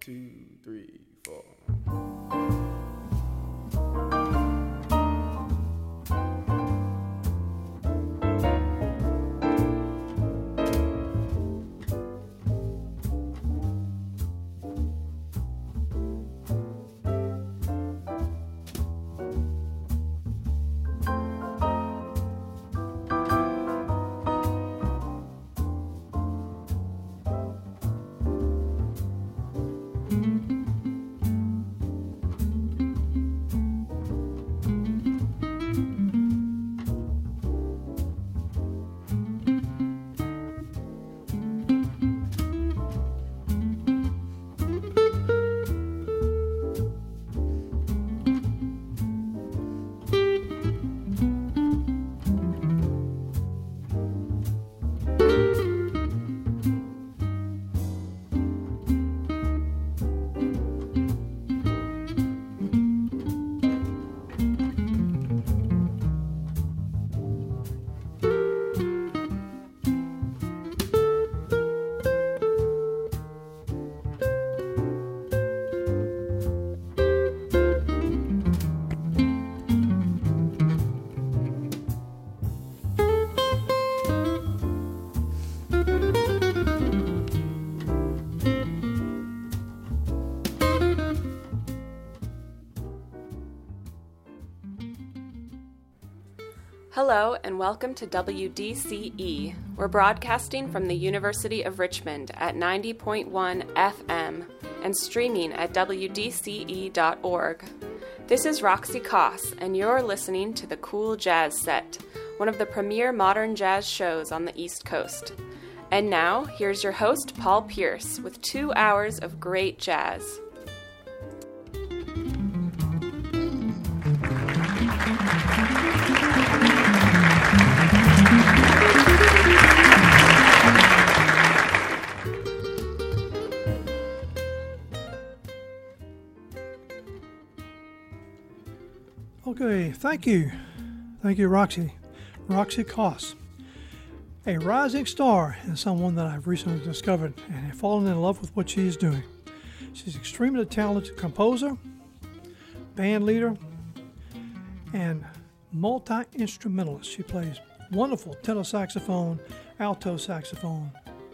2, 3, 4. Hello and welcome to WDCE. We're broadcasting from the University of Richmond at 90.1 FM and streaming at WDCE.org. This is Roxy Koss, and you're listening to The Cool Jazz Set, one of the premier modern jazz shows on the East Coast. And now, here's your host, Paul Pierce, with 2 hours of great jazz. Okay, thank you. Thank you, Roxy. Roxy Koss. A rising star is someone that I've recently discovered and have fallen in love with what she is doing. She's an extremely talented composer, band leader, and multi-instrumentalist. She plays wonderful tenor saxophone, alto saxophone,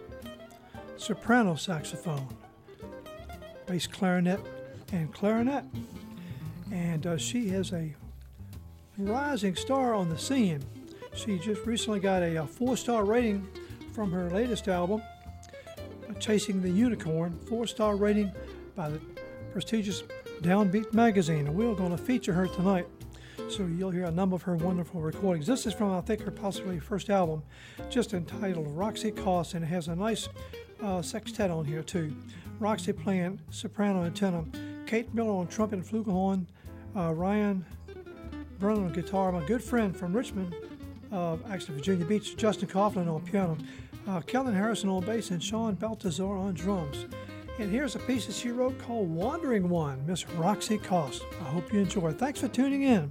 soprano saxophone, bass clarinet, and clarinet. And she is a rising star on the scene. She just recently got a 4-star rating from her latest album, Chasing the Unicorn, 4-star rating by the prestigious Downbeat magazine. And we're going to feature her tonight, so you'll hear a number of her wonderful recordings. This is from, I think, her possibly first album, just entitled Roxy Koss, and it has a nice sextet on here too. Roxy playing soprano and tenor, Kate Miller on trumpet and flugelhorn, Ryan Brennan on guitar, my good friend from Richmond, actually Virginia Beach, Justin Coughlin on piano, Kellen Harrison on bass, and Sean Baltazar on drums. And here's a piece that she wrote called Wandering One, Miss Roxy Koss. I hope you enjoy it. Thanks for tuning in.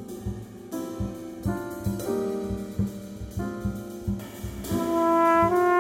Thank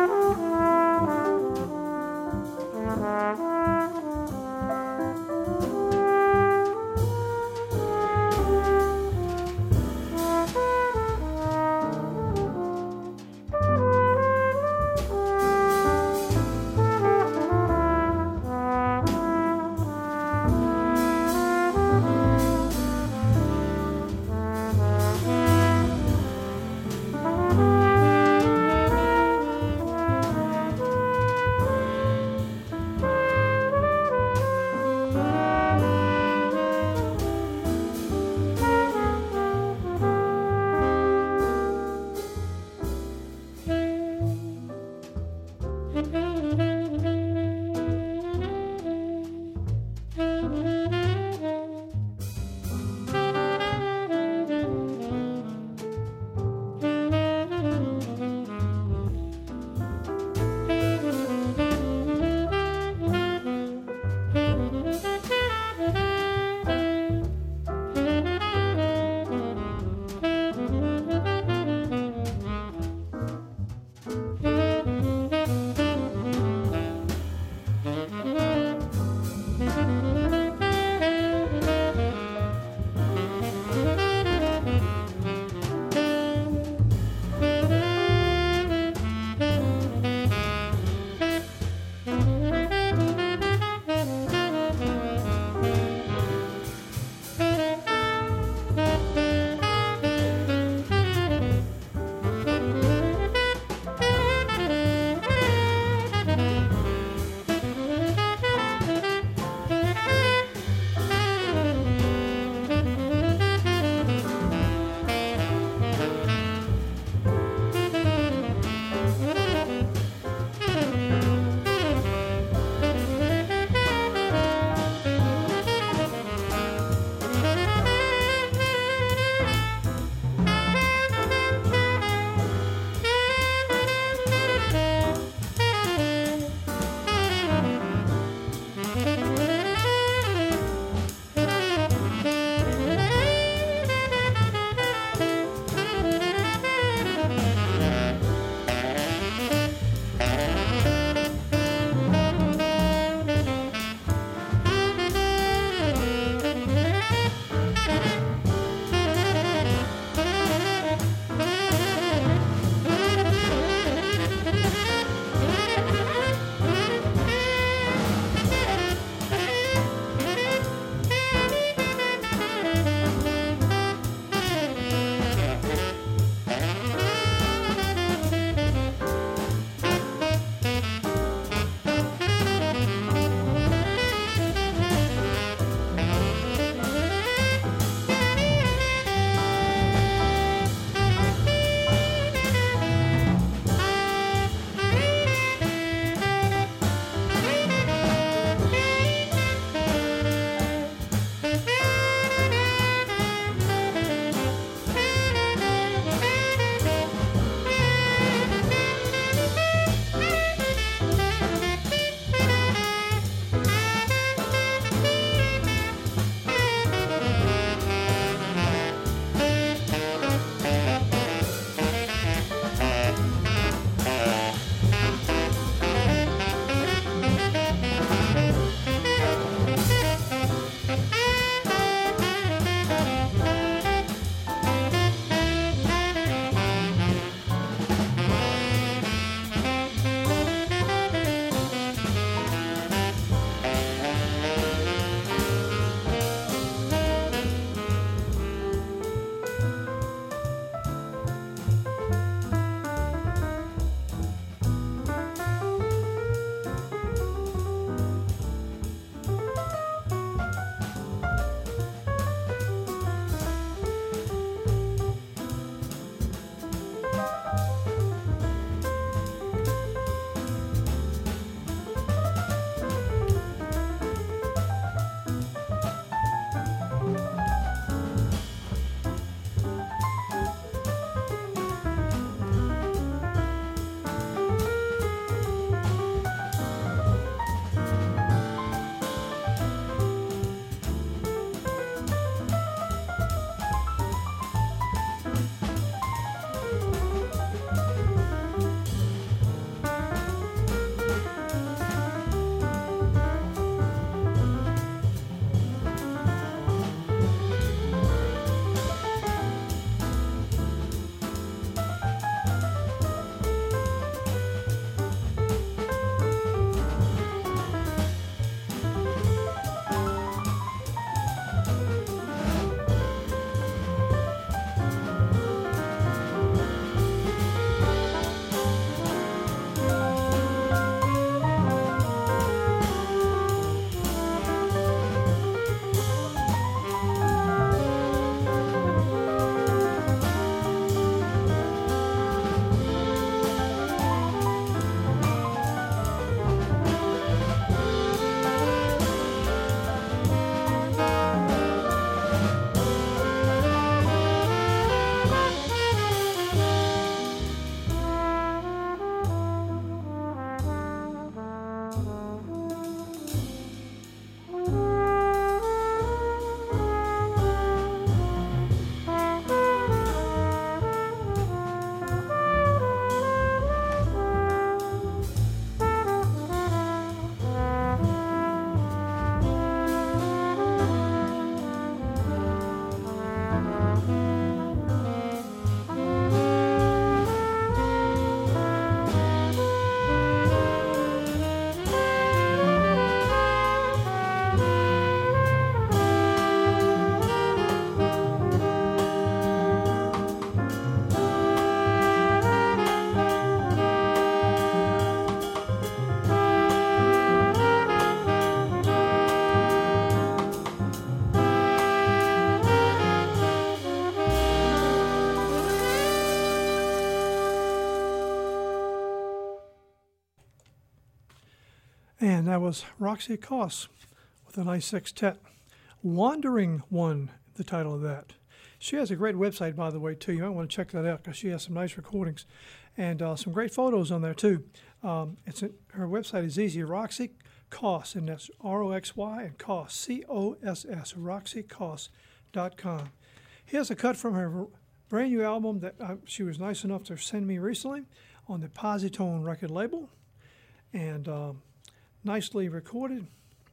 And that was Roxy Koss with a nice sextet. Wandering One, the title of that. She has a great website, by the way, too. You might want to check that out because she has some nice recordings and some great photos on there, too. Her website is easy, Roxy Koss, and that's R-O-X-Y and Koss, C-O-S-S, RoxyKoss.com. Here's a cut from her brand new album that she was nice enough to send me recently on the Positone record label, and nicely recorded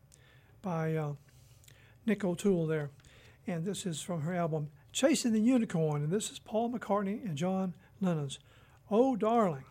by Nick O'Toole there. And this is from her album Chasing the Unicorn, and this is Paul McCartney and John Lennon's Oh Darling.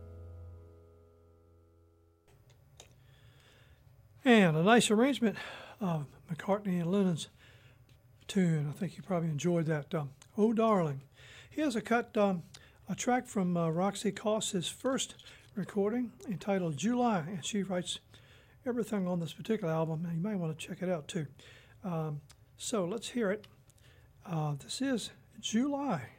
And a nice arrangement of McCartney and Lennon's tune. I think you probably enjoyed that. Oh, Darling. Here's a track from Roxy Coss's first recording entitled July, and she writes everything on this particular album, and you might want to check it out too. So let's hear it. This is July.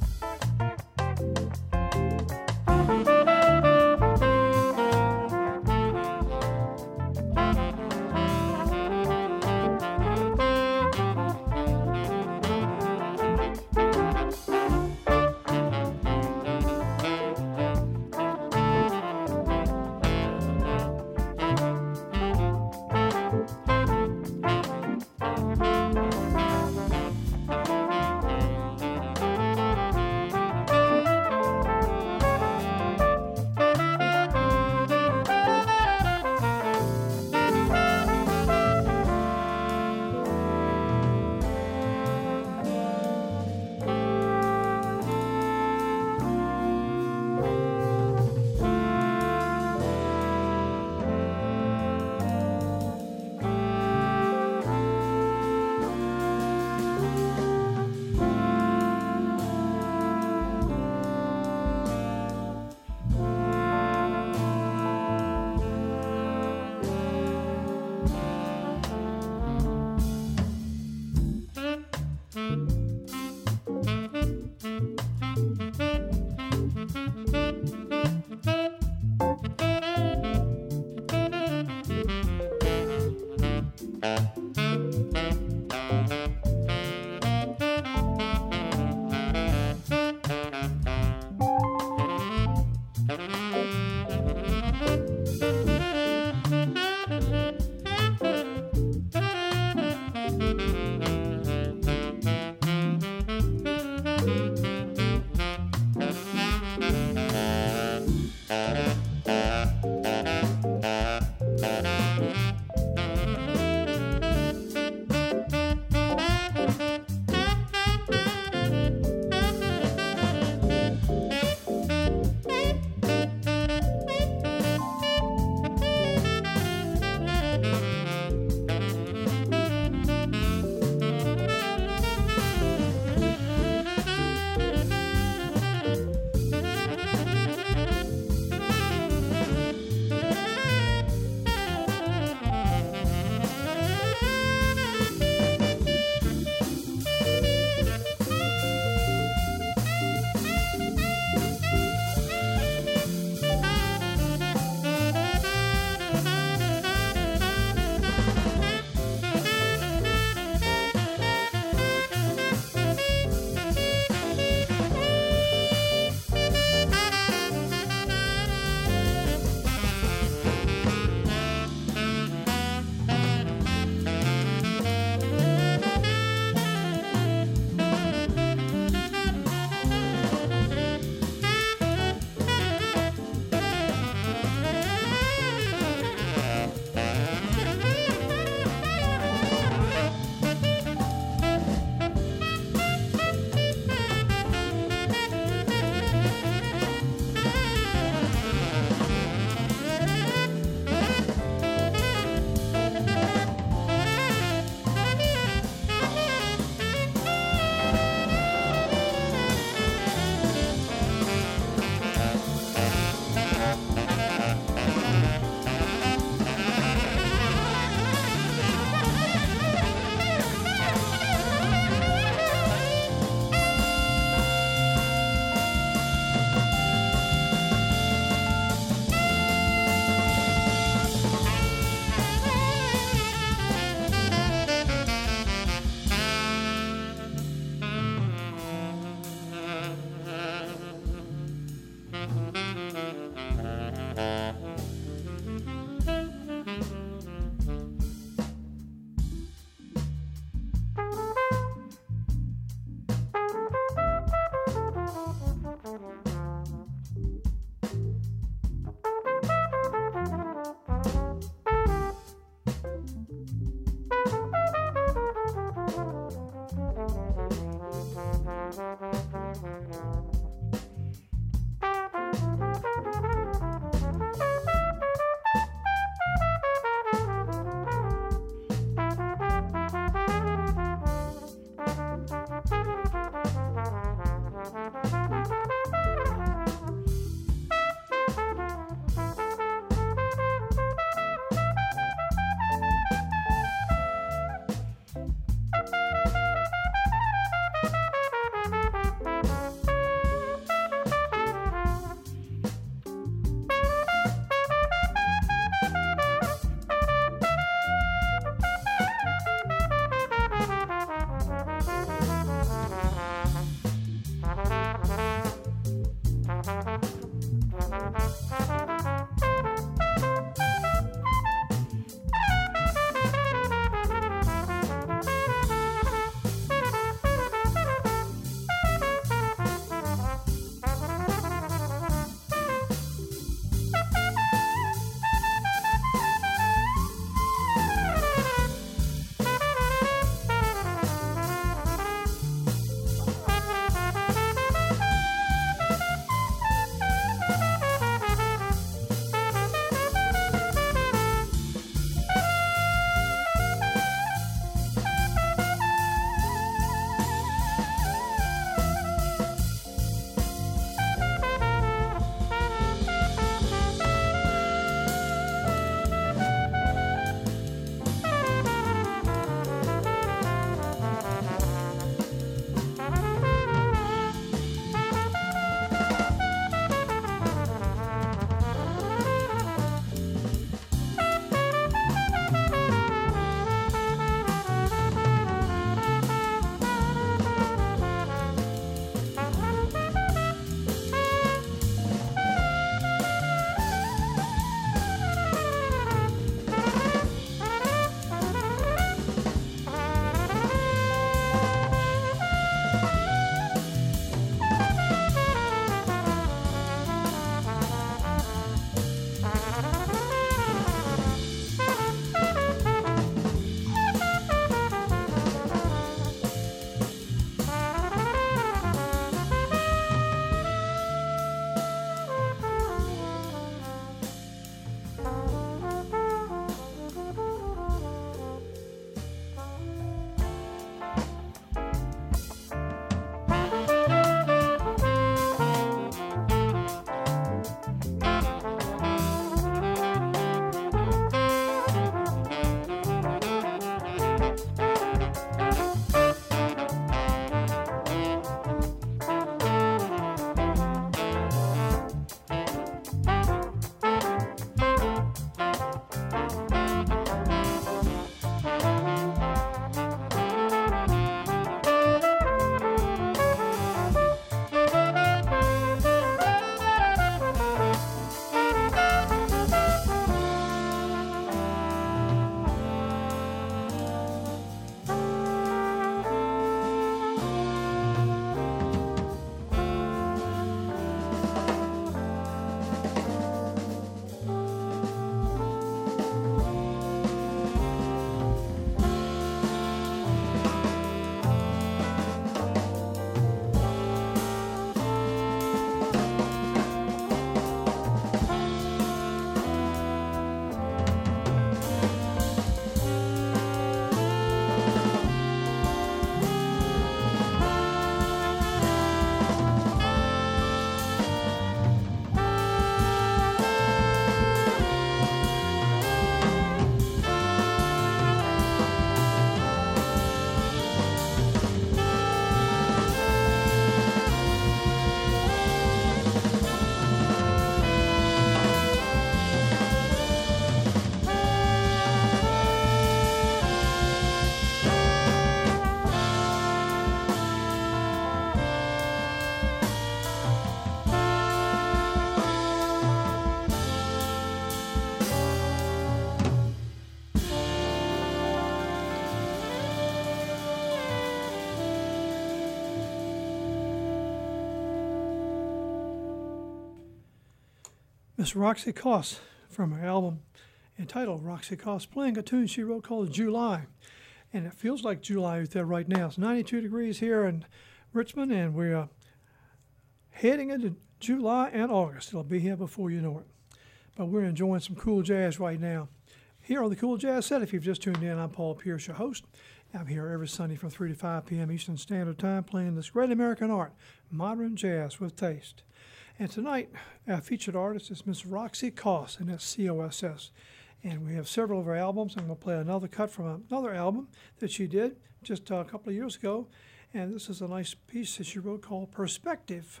Miss Roxy Coss from her album entitled Roxy Coss, playing a tune she wrote called July. And it feels like July out there right now. It's 92 degrees here in Richmond, and we're heading into July and August. It'll be here before you know it. But we're enjoying some cool jazz right now. Here on the Cool Jazz Set, if you've just tuned in, I'm Paul Pierce, your host. I'm here every Sunday from 3 to 5 p.m. Eastern Standard Time playing this great American art, modern jazz with taste. And tonight, our featured artist is Miss Roxy Coss, and that's C-O-S-S. And we have several of her albums. I'm going to play another cut from another album that she did just a couple of years ago. And this is a nice piece that she wrote called Perspective.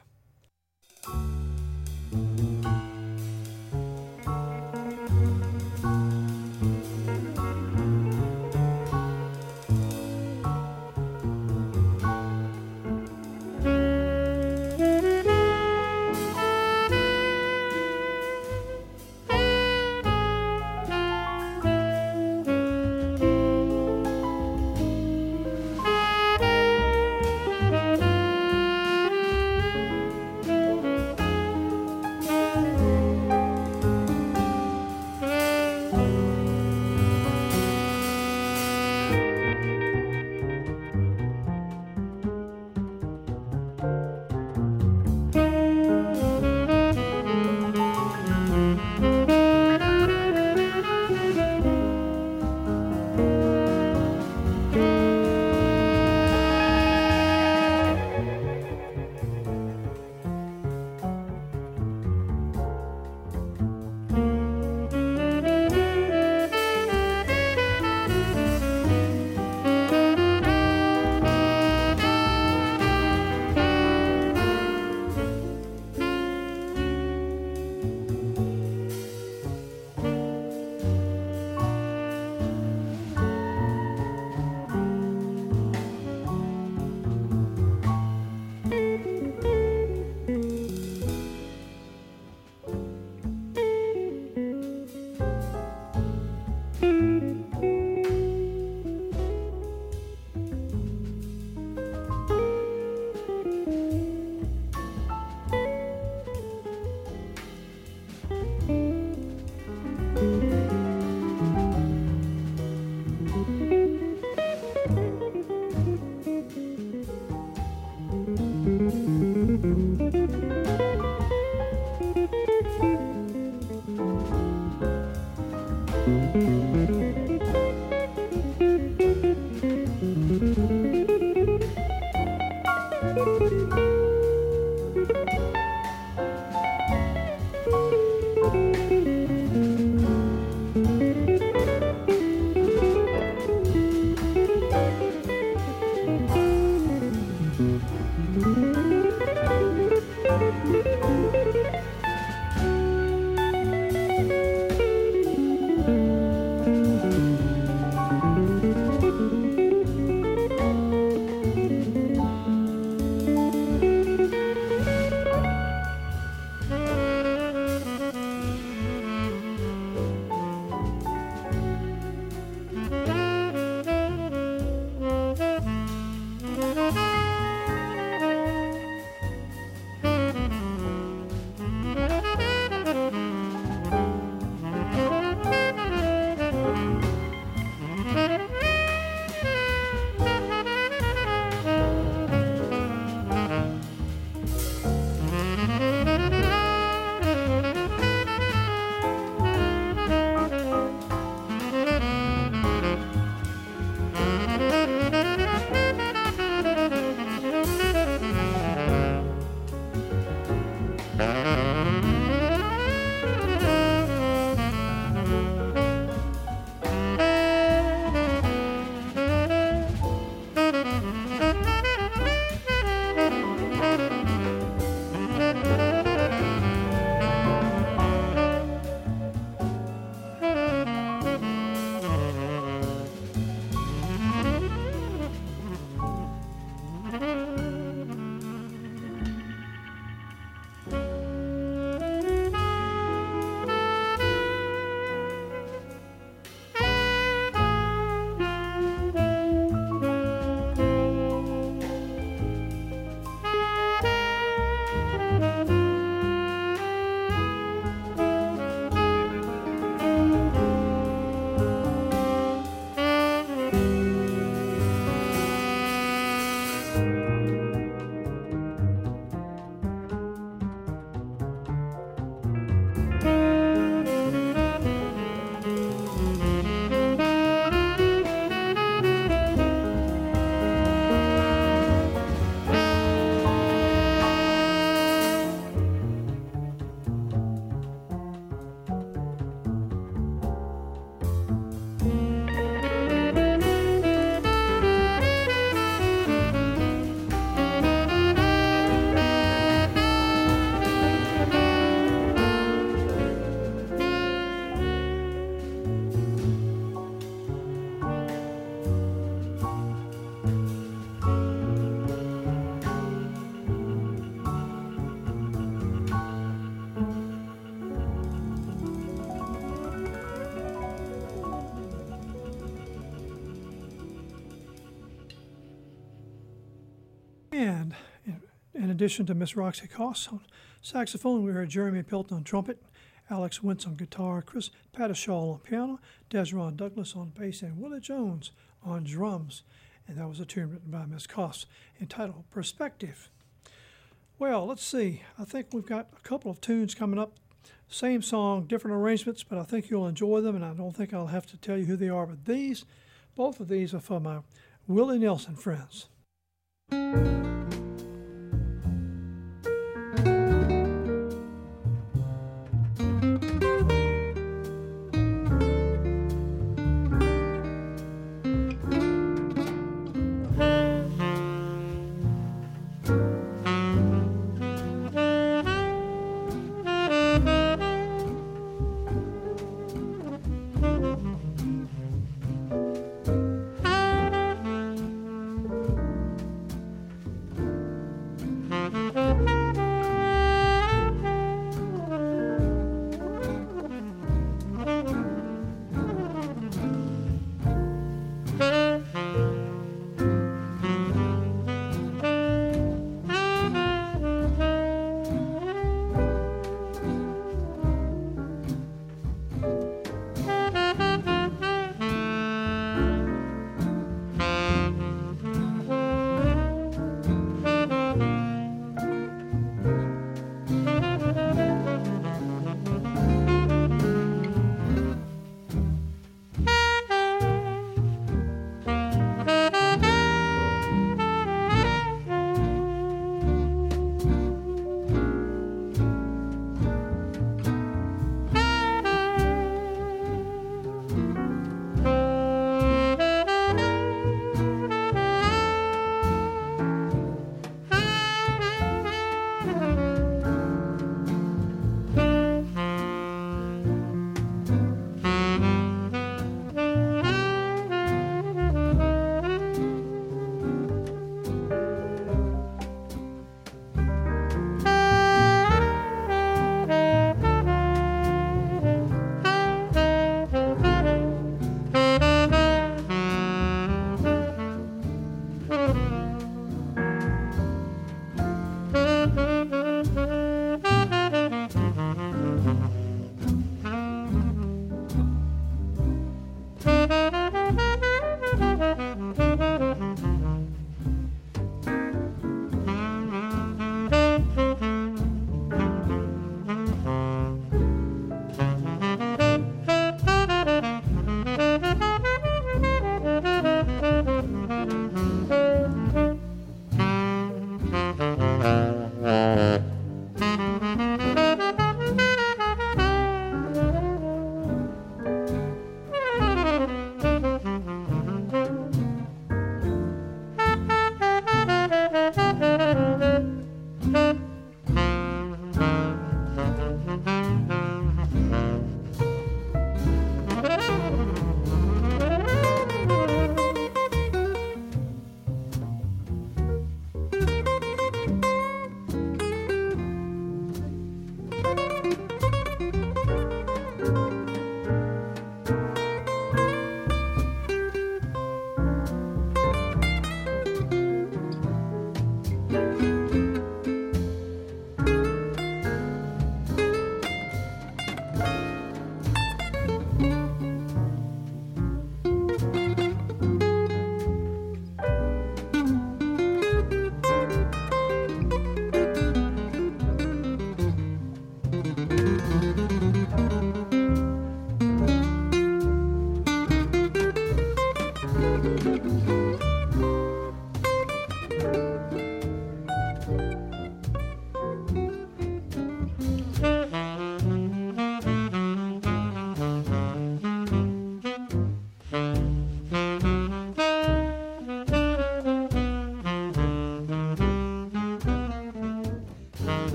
addition to Miss Roxy Coss on saxophone, we heard Jeremy Pilton on trumpet, Alex Wentz on guitar, Chris Pattershaw on piano, Desron Douglas on bass, and Willie Jones on drums. And that was a tune written by Miss Coss entitled Perspective. Well, let's see. I think we've got a couple of tunes coming up. Same song, different arrangements, but I think you'll enjoy them, and I don't think I'll have to tell you who they are. But both of these are for my Willie Nelson friends.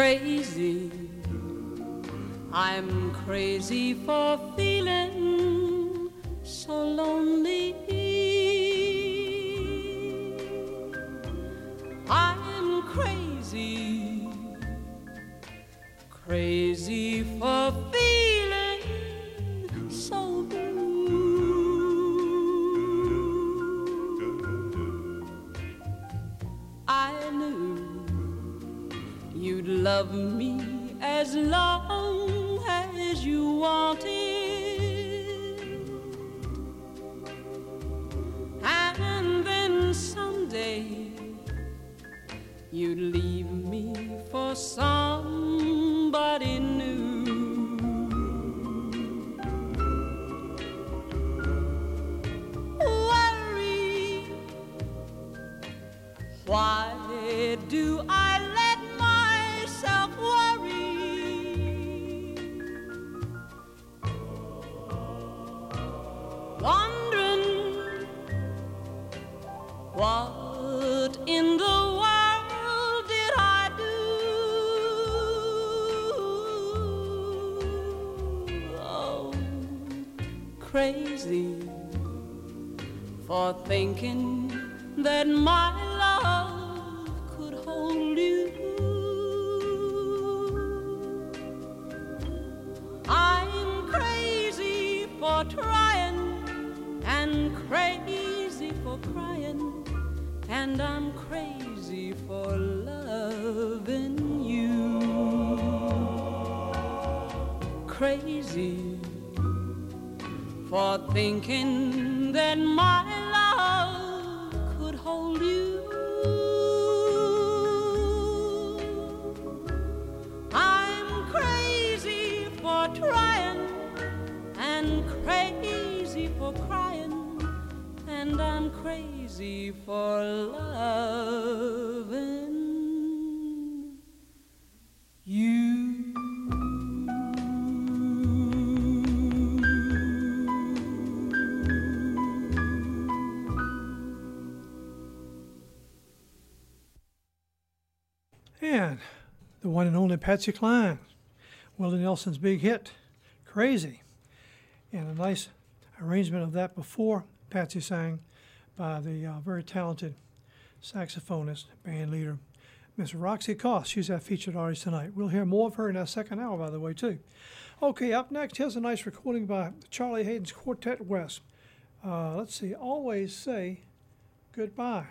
crazy. I'm crazy for feeling so lonely. I'm crazy, crazy for feeling so blue. I knew you'd love me as long as you wanted, and then someday you'd leave me for somebody new. Worry, why do I let myself worry? Wondering what in the world did I do? Oh, crazy for thinking that my love could hold you. I'm crazy for trying and crazy for crying, and I'm crazy for loving you. Crazy for thinking that my love could hold you. I'm crazy for trying and crazy for crying, and I'm crazy for loving you. And the one and only Patsy Cline, Willie Nelson's big hit, Crazy. And a nice arrangement of that before Patsy sang by the very talented saxophonist, band leader, Miss Roxy Coss. She's our featured artist tonight. We'll hear more of her in our second hour, by the way, too. Okay, up next, here's a nice recording by Charlie Hayden's Quartet West. Let's see, Always Say Goodbye.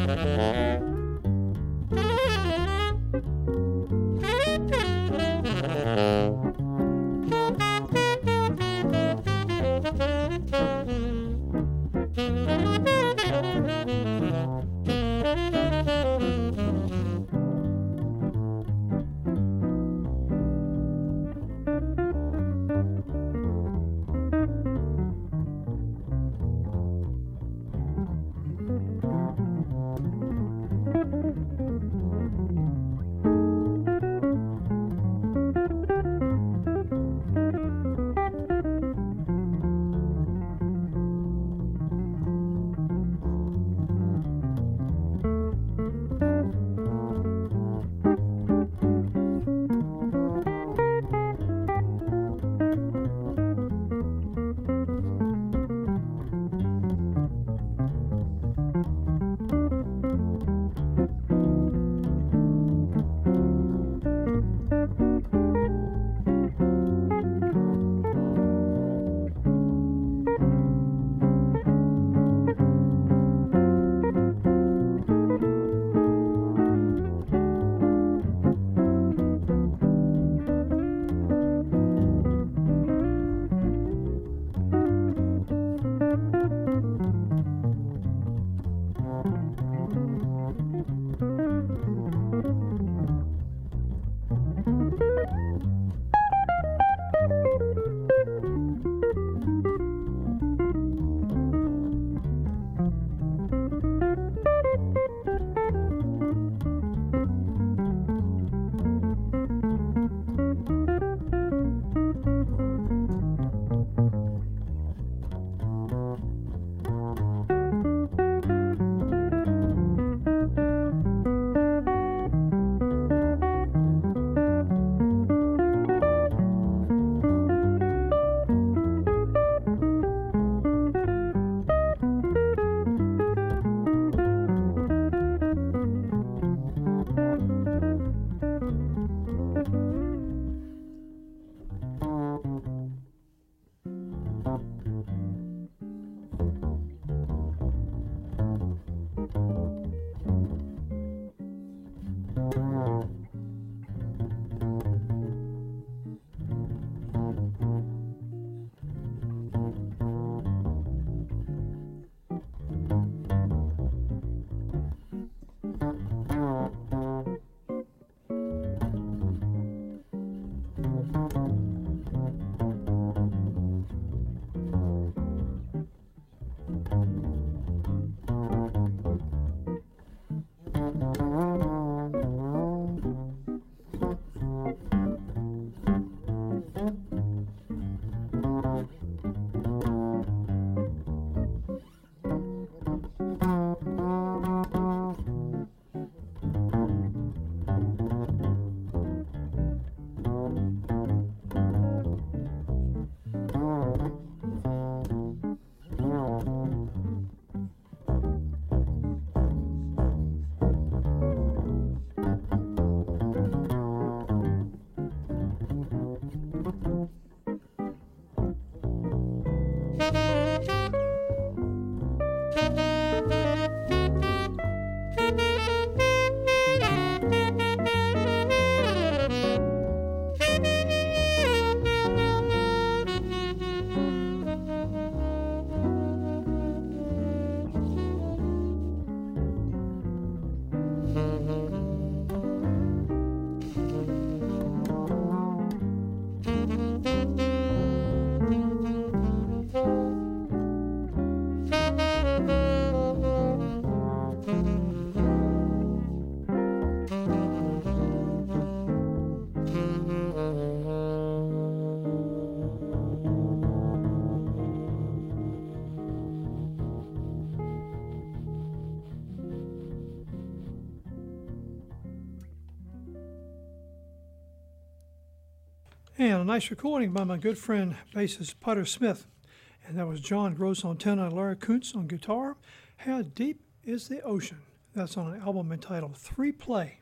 And a nice recording by my good friend, bassist Putter Smith. And that was John Gross on tenor and Larry Kuntz on guitar. How Deep is the Ocean? That's on an album entitled 3Play.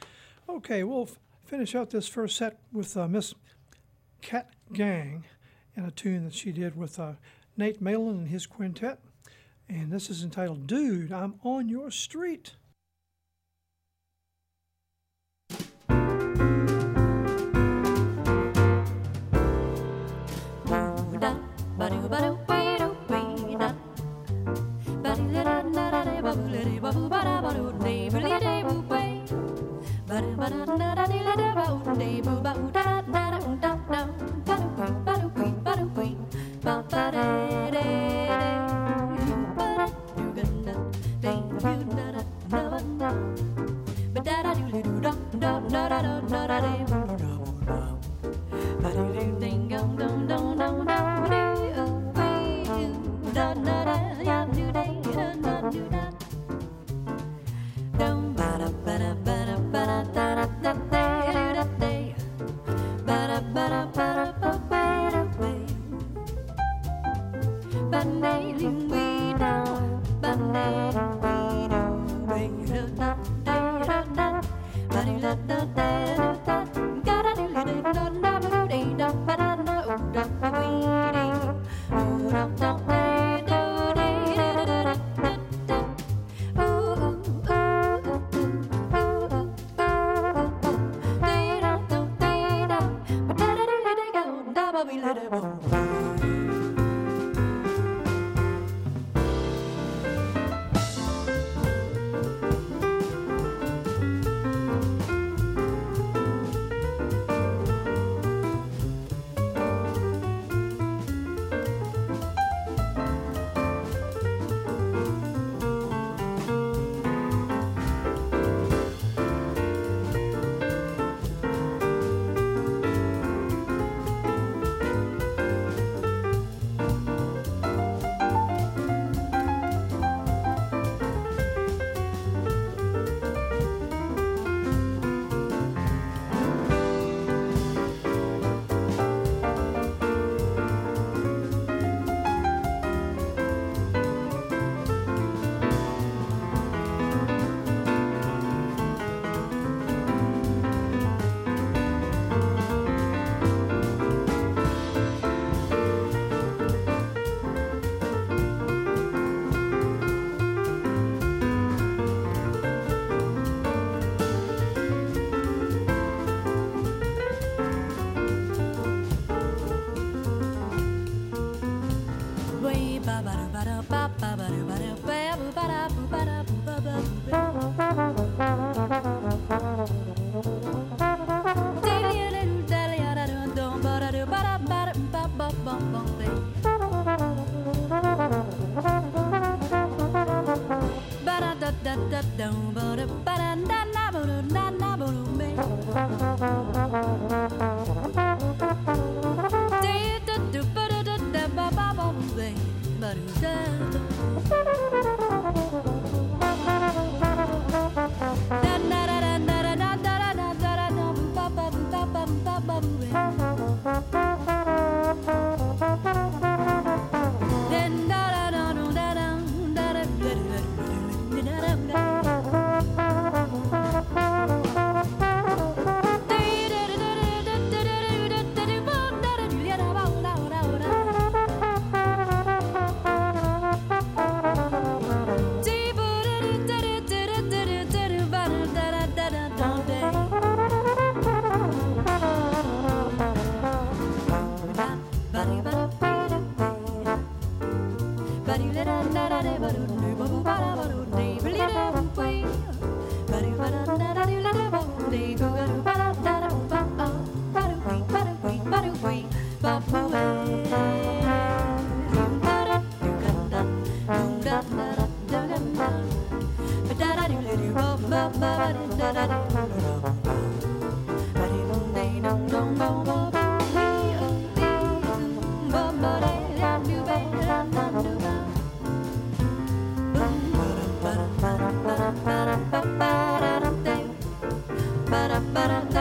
Okay, we'll finish out this first set with Miss Cat Gang and a tune that she did with Nate Malin and his quintet. And this is entitled, Dude, I'm on Your Street. Ba-da